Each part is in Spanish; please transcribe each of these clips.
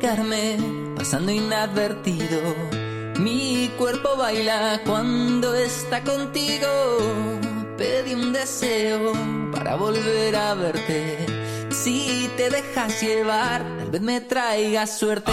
acercarme, pasando inadvertido. Mi cuerpo baila cuando está contigo. Pedí un deseo para volver a verte. Si te dejas llevar, tal vez me traigas suerte.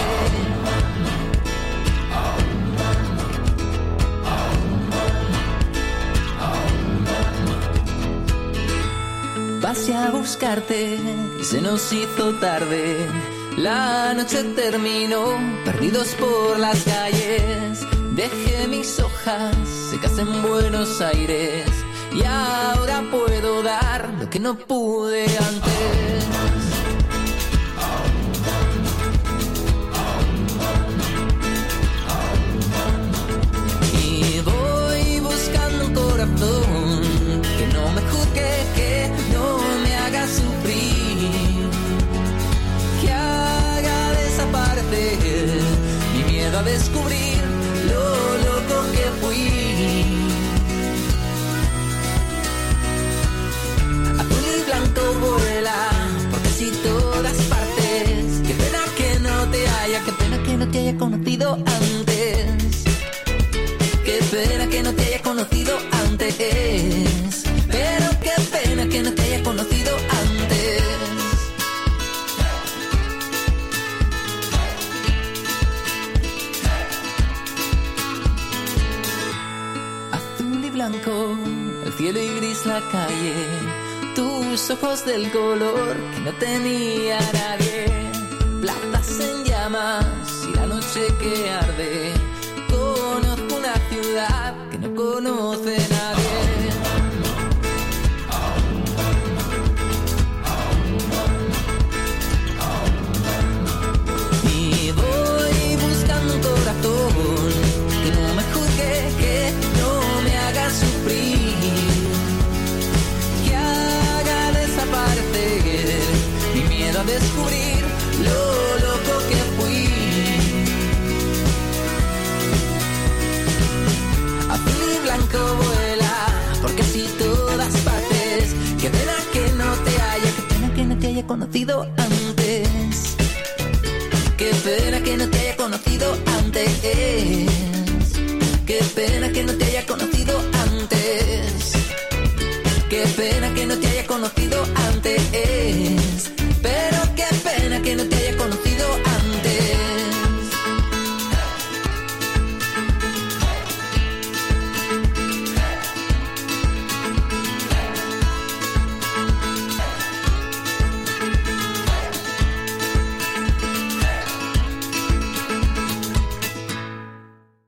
Pasé a buscarte y se nos hizo tarde. La noche terminó, perdidos por las calles. Dejé mis hojas secas en Buenos Aires y ahora puedo dar lo que no pude antes. Y voy buscando un corazón que no me juzgue, que no me haga sufrir, que haga desaparecer mi miedo a descubrir lo loco que fui. Azul y blanco vuela por casi todas partes. Qué pena que no te haya, qué pena que no te haya conocido antes. Qué pena que no te haya conocido antes. Pero qué pena que no te haya conocido antes. Azul y blanco, el cielo y gris la calle. Tus ojos del color que no tenía nadie. Plazas en llamas y la noche que arde. Conozco una ciudad que no conoce nadie. Y voy buscando un corazón que no me juzgue, que no me haga sufrir, que haga desaparecer mi miedo a descubrir lo loco que fui. Azul y blanco vuela por casi todas partes. Qué pena que no te haya, qué pena que no te haya conocido antes. Qué pena que no te haya conocido antes. Qué pena que no te haya conocido antes. Qué pena que no te haya conocido antes. Pero qué pena que no te haya conocido